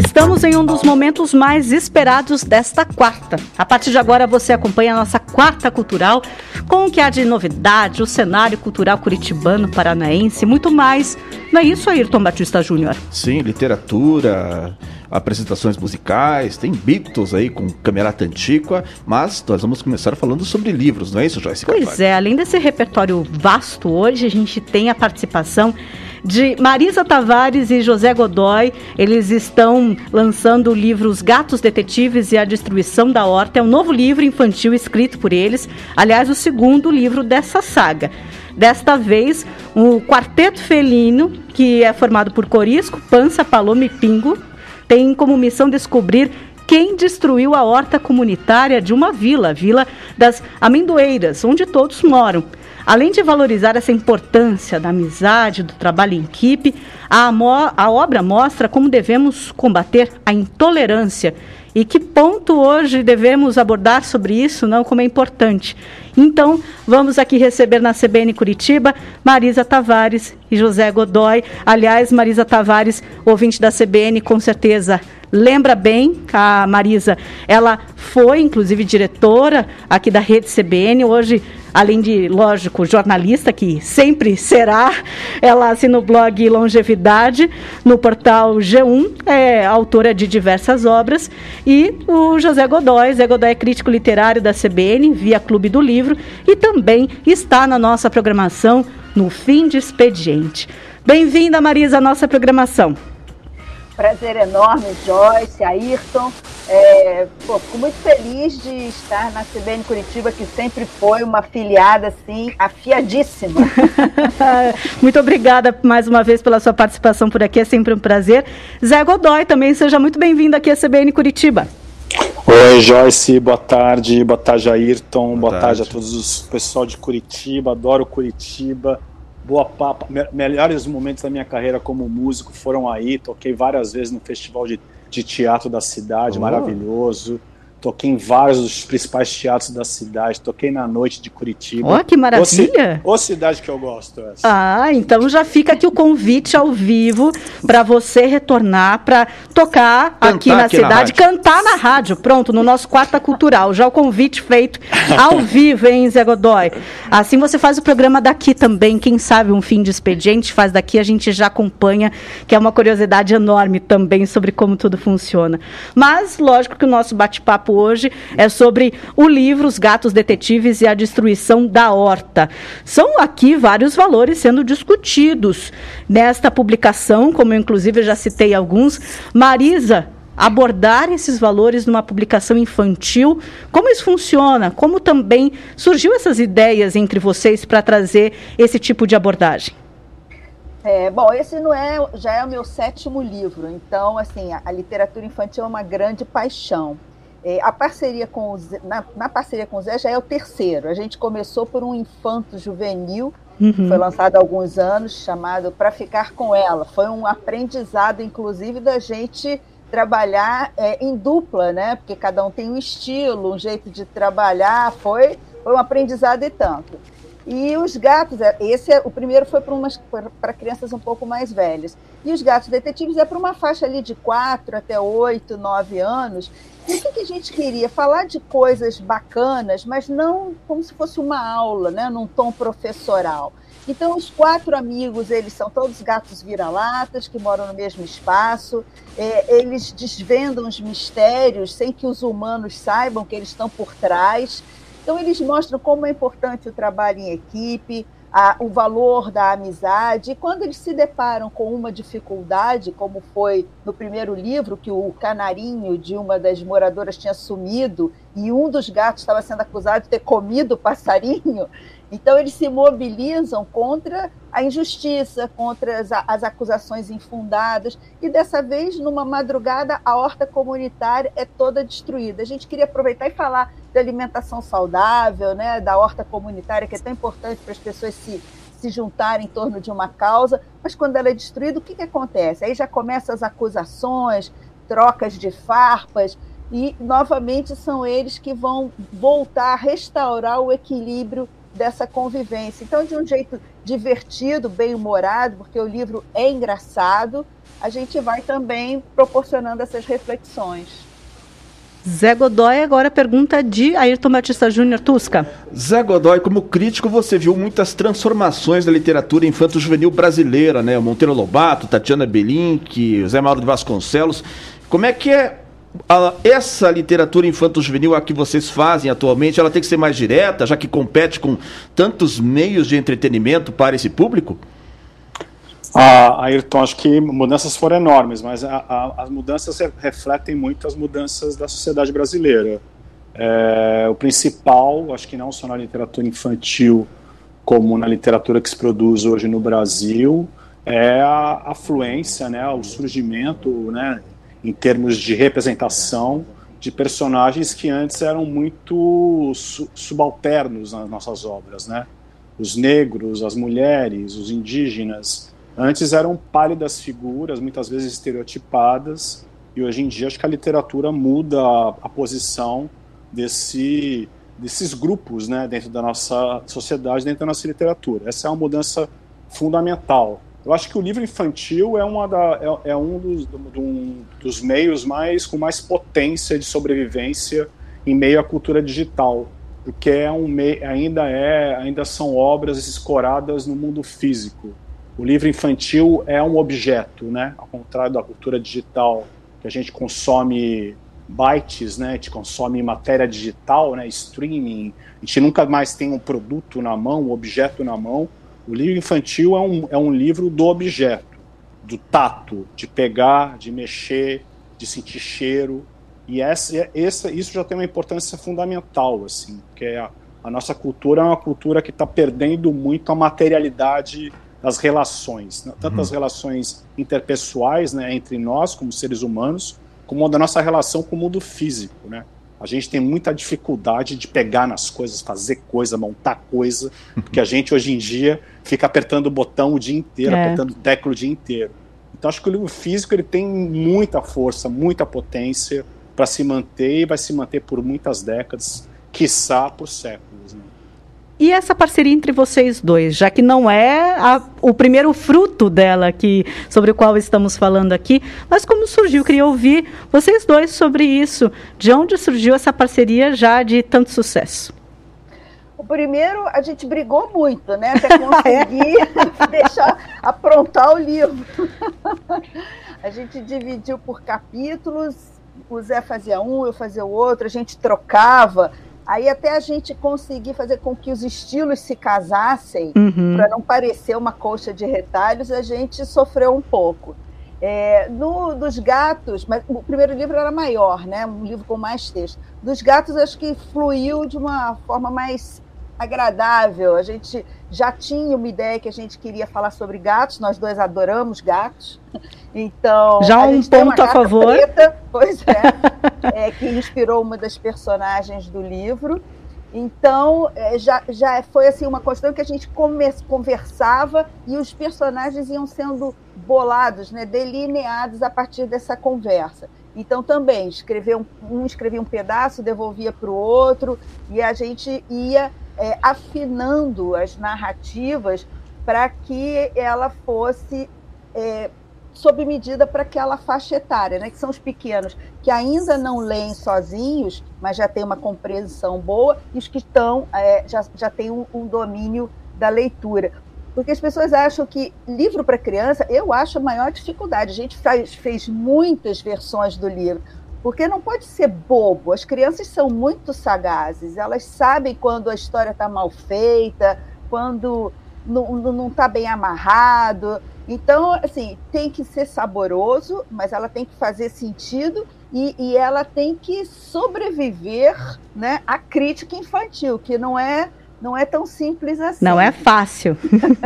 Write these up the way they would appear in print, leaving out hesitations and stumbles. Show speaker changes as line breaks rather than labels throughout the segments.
Estamos em um dos momentos mais esperados desta quarta. A partir de agora você acompanha a nossa quarta cultural com o que há de novidade, o cenário cultural curitibano, paranaense, muito mais. Não é isso, Ayrton Batista Júnior?
Sim, literatura, apresentações musicais, tem Beatles aí com Camerata Antiqua, mas nós vamos começar falando sobre livros, não é isso, Joyce Carvalho?
Pois é, além desse repertório vasto, hoje a gente tem a participação de Marisa Tavares e José Godoy. Eles estão lançando o livro Os Gatos Detetives e a Destruição da Horta. É um novo livro infantil escrito por eles, aliás, o segundo livro dessa saga. Desta vez, o Quarteto Felino, que é formado por Corisco, Pança, Paloma e Pingo, tem como missão descobrir quem destruiu a horta comunitária de uma vila, a Vila das Amendoeiras, onde todos moram. Além de valorizar essa importância da amizade, do trabalho em equipe, a obra mostra como devemos combater a intolerância e que ponto hoje devemos abordar sobre isso, não, como é importante. Então, vamos aqui receber na CBN Curitiba Marisa Tavares e José Godoy. Aliás, Marisa Tavares, ouvinte da CBN, com certeza lembra bem, a Marisa, ela foi, inclusive, diretora aqui da Rede CBN, hoje, além de, lógico, jornalista, que sempre será, ela assina o blog Longevidade, no portal G1, é autora de diversas obras, e o José Godoy é crítico literário da CBN, via Clube do Livro, e também está na nossa programação no Fim de Expediente. Bem-vinda, Marisa, à nossa programação.
Prazer enorme, Joyce, Ayrton. Fico muito feliz de estar na CBN Curitiba, que sempre foi uma afiliada assim, afiadíssima.
Muito obrigada mais uma vez pela sua participação por aqui, é sempre um prazer. Zé Godoy também, seja muito bem-vindo aqui à CBN Curitiba.
Oi, Joyce, boa tarde, Ayrton, boa tarde a todos os pessoal de Curitiba, adoro Curitiba. Boa papa, melhores momentos da minha carreira como músico foram aí, toquei várias vezes no festival de teatro da cidade, maravilhoso, toquei em vários dos principais teatros da cidade, toquei na Noite de Curitiba.
Que maravilha!
Ô cidade que eu gosto. Essa.
Então já fica aqui o convite ao vivo para você retornar, para tocar aqui na cidade, cantar na rádio, pronto, no nosso Quarta Cultural, já o convite feito ao vivo, hein, Zé Godoy? Assim você faz o programa daqui também, quem sabe um Fim de Expediente faz daqui, a gente já acompanha, que é uma curiosidade enorme também sobre como tudo funciona. Mas, lógico que o nosso bate-papo hoje é sobre o livro Os Gatos Detetives e a Destruição da Horta. São aqui vários valores sendo discutidos nesta publicação, como eu inclusive já citei alguns. Marisa, abordar esses valores numa publicação infantil, como isso funciona? Como também surgiu essas ideias entre vocês para trazer esse tipo de abordagem?
Esse já é o meu 7º livro, então, assim, a literatura infantil é uma grande paixão. Na parceria com o Zé já é o 3º. A gente começou por um infanto juvenil, foi lançado há alguns anos, chamado Pra Ficar com Ela. Foi um aprendizado, inclusive, da gente trabalhar em dupla, né? Porque cada um tem um estilo, um jeito de trabalhar. Foi um aprendizado e tanto. E os gatos, o primeiro foi para crianças um pouco mais velhas. E os Gatos Detetives é para uma faixa ali de 4 até 8, 9 anos. E o que a gente queria? Falar de coisas bacanas, mas não como se fosse uma aula, né? Num tom professoral. Então, os 4 amigos, eles são todos gatos vira-latas, que moram no mesmo espaço. Eles desvendam os mistérios sem que os humanos saibam que eles estão por trás. Então, eles mostram como é importante o trabalho em equipe, o valor da amizade. E quando eles se deparam com uma dificuldade, como foi no primeiro livro, que o canarinho de uma das moradoras tinha sumido e um dos gatos estava sendo acusado de ter comido o passarinho, então eles se mobilizam contra a injustiça, contra as acusações infundadas. E dessa vez, numa madrugada, a horta comunitária é toda destruída. A gente queria aproveitar e falar da alimentação saudável, né, da horta comunitária, que é tão importante para as pessoas se juntarem em torno de uma causa, mas quando ela é destruída, o que acontece? Aí já começam as acusações, trocas de farpas, e novamente são eles que vão voltar a restaurar o equilíbrio dessa convivência. Então, de um jeito divertido, bem-humorado, porque o livro é engraçado, a gente vai também proporcionando essas reflexões.
Zé Godoy, agora pergunta de Ayrton Batista Júnior. Tusca.
Zé Godoy, como crítico, você viu muitas transformações da literatura infanto-juvenil brasileira, né? Monteiro Lobato, Tatiana Belink, Zé Mauro de Vasconcelos. Como é que é essa literatura infanto-juvenil a que vocês fazem atualmente? Ela tem que ser mais direta, já que compete com tantos meios de entretenimento para esse público?
Ayrton, acho que mudanças foram enormes, mas as mudanças refletem muito as mudanças da sociedade brasileira. O principal, acho que não só na literatura infantil, como na literatura que se produz hoje no Brasil, é a afluência, né, o surgimento, né, em termos de representação, de personagens que antes eram muito subalternos nas nossas obras, né? Os negros, as mulheres, os indígenas. Antes eram pálidas figuras, muitas vezes estereotipadas, e hoje em dia acho que a literatura muda a posição desses grupos, né, dentro da nossa sociedade, dentro da nossa literatura. Essa é uma mudança fundamental. Eu acho que o livro infantil é um dos meios com mais potência de sobrevivência em meio à cultura digital, porque ainda são obras escoradas no mundo físico. O livro infantil é um objeto, né? Ao contrário da cultura digital, que a gente consome bytes, né? A gente consome matéria digital, né? Streaming. A gente nunca mais tem um produto na mão, um objeto na mão. O livro infantil é um livro do objeto, do tato, de pegar, de mexer, de sentir cheiro. E isso já tem uma importância fundamental, assim, porque a nossa cultura é uma cultura que está perdendo muito a materialidade das relações, né? Tanto as relações interpessoais, né, entre nós como seres humanos, como da nossa relação com o mundo físico, né? A gente tem muita dificuldade de pegar nas coisas, fazer coisa, montar coisa, porque a gente hoje em dia fica apertando o botão o dia inteiro, apertando tecla o dia inteiro. Então acho que o livro físico ele tem muita força, muita potência para se manter e vai se manter por muitas décadas, quiçá por séculos, né?
E essa parceria entre vocês dois, já que não é o primeiro fruto dela sobre o qual estamos falando aqui, mas como surgiu? Queria ouvir vocês dois sobre isso. De onde surgiu essa parceria já de tanto sucesso?
O primeiro, a gente brigou muito, né? Até conseguir aprontar o livro. A gente dividiu por capítulos, o Zé fazia um, eu fazia o outro, a gente trocava. Aí até a gente conseguir fazer com que os estilos se casassem, para não parecer uma colcha de retalhos, a gente sofreu um pouco. Dos gatos, mas o primeiro livro era maior, né? Um livro com mais texto. Dos gatos, acho que fluiu de uma forma mais agradável. A gente já tinha uma ideia que a gente queria falar sobre gatos, nós dois adoramos gatos. Então,
já um ponto a favor.
Preta, pois que inspirou uma das personagens do livro. Então, já foi assim, uma questão que a gente conversava e os personagens iam sendo bolados, né, delineados a partir dessa conversa. Então, também, escrevia um pedaço, devolvia para o outro, e a gente ia afinando as narrativas para que ela fosse sob medida para aquela faixa etária, né, que são os pequenos, que ainda não leem sozinhos, mas já têm uma compreensão boa, e os que estão, já têm um domínio da leitura. Porque as pessoas acham que livro para criança, eu acho a maior dificuldade. A gente fez muitas versões do livro, porque não pode ser bobo. As crianças são muito sagazes, elas sabem quando a história está mal feita, quando não está bem amarrado. Então, assim, tem que ser saboroso, mas ela tem que fazer sentido e ela tem que sobreviver, né, à crítica infantil, que não é tão simples assim.
Não é fácil.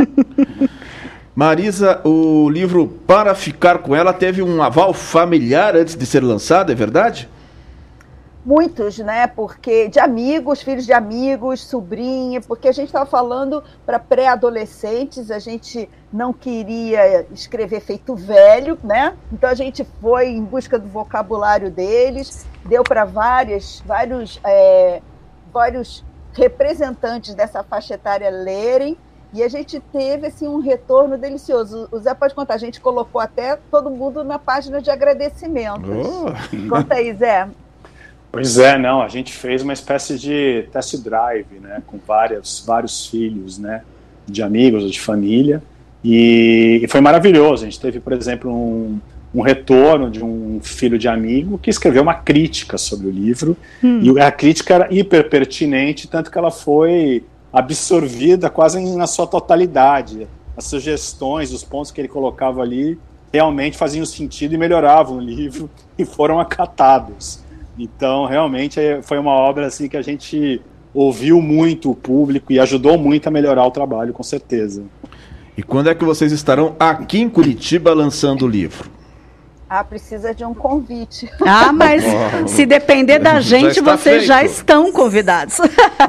Marisa, o livro Para Ficar com Ela teve um aval familiar antes de ser lançado, é verdade?
Muitos, né? Porque de amigos, filhos de amigos, sobrinha, porque a gente estava falando para pré-adolescentes, a gente não queria escrever feito velho, né? Então a gente foi em busca do vocabulário deles, deu para vários representantes dessa faixa etária lerem, E a gente teve assim, um retorno delicioso. O Zé pode contar, a gente colocou até todo mundo na página de agradecimentos. Conta aí, Zé.
Pois é, não, a gente fez uma espécie de test drive, né, com vários filhos, né, de amigos ou de família, e foi maravilhoso. A gente teve, por exemplo, um retorno de um filho de amigo que escreveu uma crítica sobre o livro, e a crítica era hiper pertinente, tanto que ela foi absorvida quase na sua totalidade. As sugestões, os pontos que ele colocava ali realmente faziam sentido e melhoravam o livro e foram acatados. Então, realmente, foi uma obra assim, que a gente ouviu muito o público e ajudou muito a melhorar o trabalho, com certeza.
E quando é que vocês estarão aqui em Curitiba lançando o livro?
Precisa de um convite.
Mas se depender da gente, vocês já estão convidados.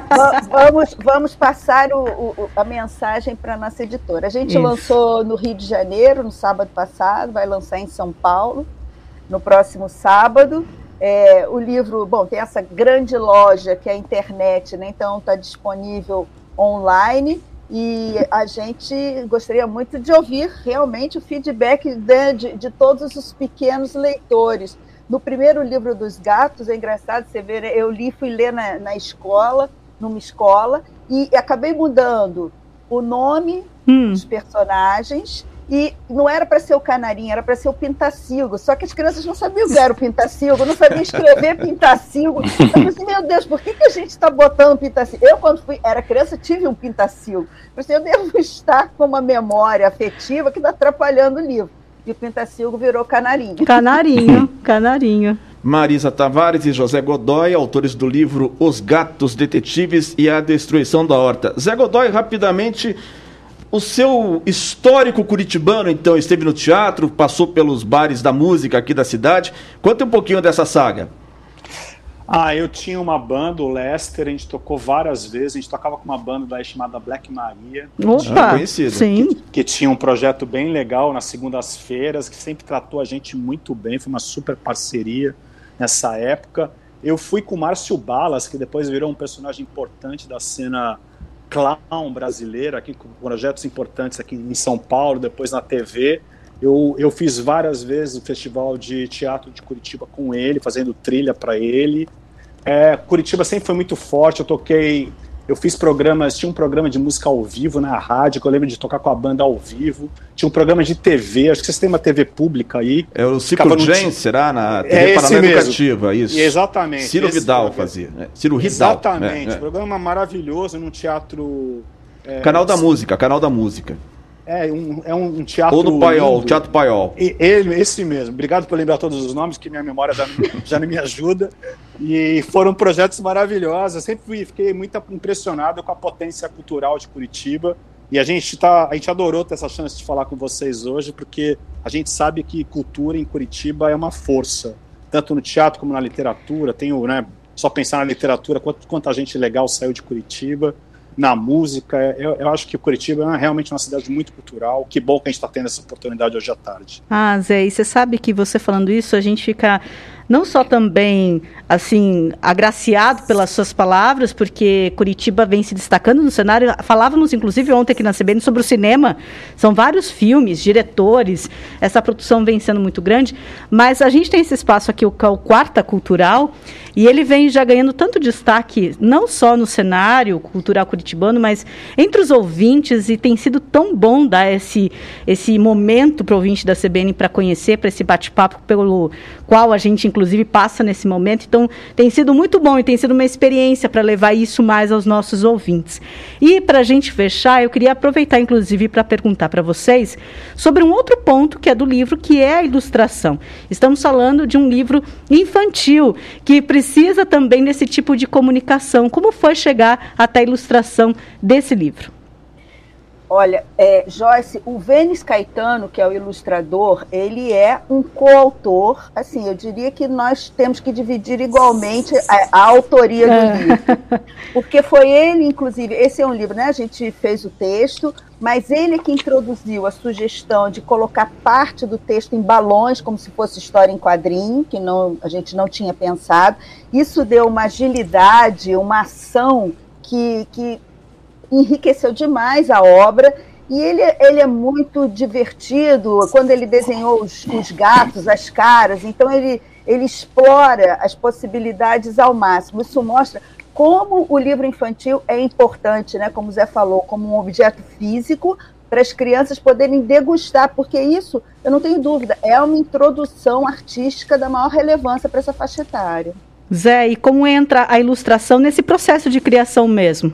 Vamos passar a mensagem para a nossa editora. A gente lançou no Rio de Janeiro, no sábado passado, vai lançar em São Paulo, no próximo sábado. O livro, tem essa grande loja que é a internet, né? Então está disponível online. E a gente gostaria muito de ouvir realmente o feedback de todos os pequenos leitores. No primeiro livro dos gatos, é engraçado você ver, eu fui ler na escola, numa escola, e acabei mudando o nome dos personagens, e não era para ser o Canarinho, era para ser o Pintacilgo, só que as crianças não sabiam o que era o Pintacilgo, não sabiam escrever Pintacilgo. Eu falei assim, meu Deus, por que a gente está botando Pintacilgo? Eu, quando era criança, tive um Pintacilgo. Eu devo estar com uma memória afetiva que está atrapalhando o livro. E o Pintacilgo virou Canarinho.
Canarinho.
Marisa Tavares e José Godoy, autores do livro Os Gatos Detetives e a Destruição da Horta. Zé Godoy, rapidamente... O seu histórico curitibano, então, esteve no teatro, passou pelos bares da música aqui da cidade. Conta um pouquinho dessa saga.
Eu tinha uma banda, o Lester, a gente tocou várias vezes, a gente tocava com uma banda daí chamada Black Maria.
Opa,
conhecida.
Sim.
Que tinha um projeto bem legal nas segundas-feiras, que sempre tratou a gente muito bem, foi uma super parceria nessa época. Eu fui com o Márcio Balas, que depois virou um personagem importante da cena clown brasileira, aqui com projetos importantes aqui em São Paulo, depois na TV. Eu fiz várias vezes o Festival de Teatro de Curitiba com ele, fazendo trilha para ele. Curitiba sempre foi muito forte, eu fiz programas, tinha um programa de música ao vivo na rádio, que eu lembro de tocar com a banda ao vivo, tinha um programa de TV, acho que vocês têm uma TV pública aí.
O Ciclo Gen, será? Na TV Paraná Educativa, isso.
Exatamente.
Ciro Vidal fazia, né? Ciro Vidal.
Exatamente, programa maravilhoso, num teatro...
Canal da Música.
Um teatro...
Ou do Paiol, Teatro Paiol.
Esse mesmo. Obrigado por lembrar todos os nomes, que minha memória já não me ajuda. E foram projetos maravilhosos. Eu sempre fiquei muito impressionado com a potência cultural de Curitiba. E a gente adorou ter essa chance de falar com vocês hoje, porque a gente sabe que cultura em Curitiba é uma força. Tanto no teatro como na literatura. Só pensar na literatura, quanta gente legal saiu de Curitiba. Na música, eu acho que Curitiba é realmente uma cidade muito cultural. Que bom que a gente está tendo essa oportunidade hoje à tarde.
Zé, e você sabe que você falando isso, a gente fica não só também, assim, agraciado pelas suas palavras, porque Curitiba vem se destacando no cenário. Falávamos, inclusive, ontem aqui na CBN sobre o cinema. São vários filmes, diretores, essa produção vem sendo muito grande, mas a gente tem esse espaço aqui, o Quarta Cultural, e ele vem já ganhando tanto destaque, não só no cenário cultural curitibano, mas entre os ouvintes, e tem sido tão bom dar esse momento para o ouvinte da CBN para conhecer, para esse bate-papo pelo qual a gente, inclusive, passa nesse momento. Então, tem sido muito bom e tem sido uma experiência para levar isso mais aos nossos ouvintes. E, para a gente fechar, eu queria aproveitar, inclusive, para perguntar para vocês sobre um outro ponto que é do livro, que é a ilustração. Estamos falando de um livro infantil, que precisa também desse tipo de comunicação. Como foi chegar até a ilustração desse livro?
Olha, Joyce, o Vênis Caetano, que é o ilustrador, ele é um coautor. Assim, eu diria que nós temos que dividir igualmente a autoria do livro. Porque foi ele, inclusive, esse é um livro, né? A gente fez o texto, mas ele é que introduziu a sugestão de colocar parte do texto em balões, como se fosse história em quadrinho, que a gente não tinha pensado. Isso deu uma agilidade, uma ação que enriqueceu demais a obra. E ele é muito divertido quando ele desenhou os gatos, as caras. Então, ele explora as possibilidades ao máximo. Isso mostra como o livro infantil é importante, né? Como o Zé falou, como um objeto físico para as crianças poderem degustar, porque isso, eu não tenho dúvida, é uma introdução artística da maior relevância para essa faixa etária.
Zé, e como entra a ilustração nesse processo de criação mesmo?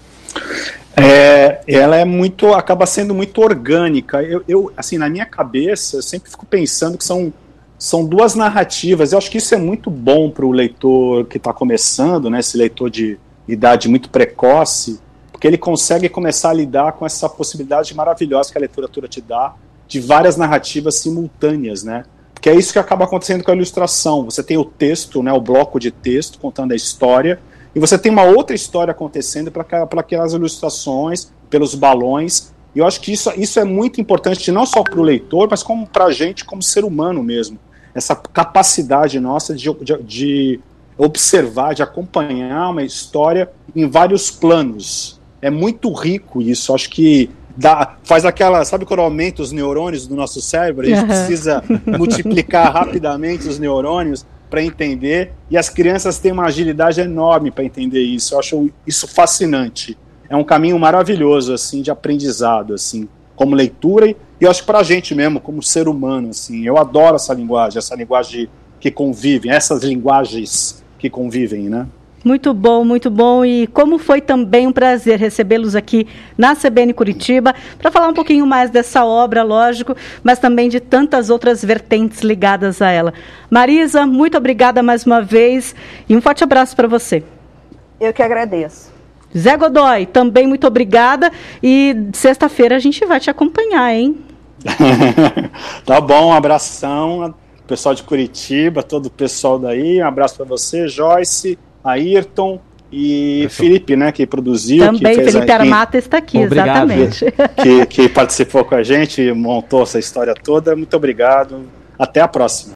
Ela acaba sendo muito orgânica. Eu, assim, na minha cabeça, eu sempre fico pensando que são duas narrativas. Eu acho que isso é muito bom para o leitor que está começando, né, esse leitor de idade muito precoce, porque ele consegue começar a lidar com essa possibilidade maravilhosa que a literatura te dá, de várias narrativas simultâneas, né? Porque é isso que acaba acontecendo com a ilustração. Você tem o texto, né, o bloco de texto contando a história, e você tem uma outra história acontecendo para aquelas ilustrações, pelos balões. E eu acho que isso é muito importante, não só para o leitor, mas como para a gente, como ser humano mesmo. Essa capacidade nossa de observar, de acompanhar uma história em vários planos. É muito rico isso. Acho que faz aquela... Sabe quando aumenta os neurônios do nosso cérebro? A gente precisa multiplicar rapidamente os neurônios para entender, e as crianças têm uma agilidade enorme para entender isso. Eu acho isso fascinante. É um caminho maravilhoso, assim, de aprendizado, assim, como leitura, e eu acho que para a gente mesmo, como ser humano, assim, eu adoro essa linguagem que convive, essas linguagens que convivem, né?
Muito bom, e como foi também um prazer recebê-los aqui na CBN Curitiba, para falar um pouquinho mais dessa obra, lógico, mas também de tantas outras vertentes ligadas a ela. Marisa, muito obrigada mais uma vez, e um forte abraço para você.
Eu que agradeço.
Zé Godoy, também muito obrigada, e sexta-feira a gente vai te acompanhar, hein?
Tá bom, um abração, pessoal de Curitiba, todo o pessoal daí, um abraço para você, Joyce, Ayrton e Felipe, né, que produziu.
Também, que fez Felipe Armata está aqui, obrigado. Exatamente.
Que participou com a gente, montou essa história toda. Muito obrigado. Até a próxima.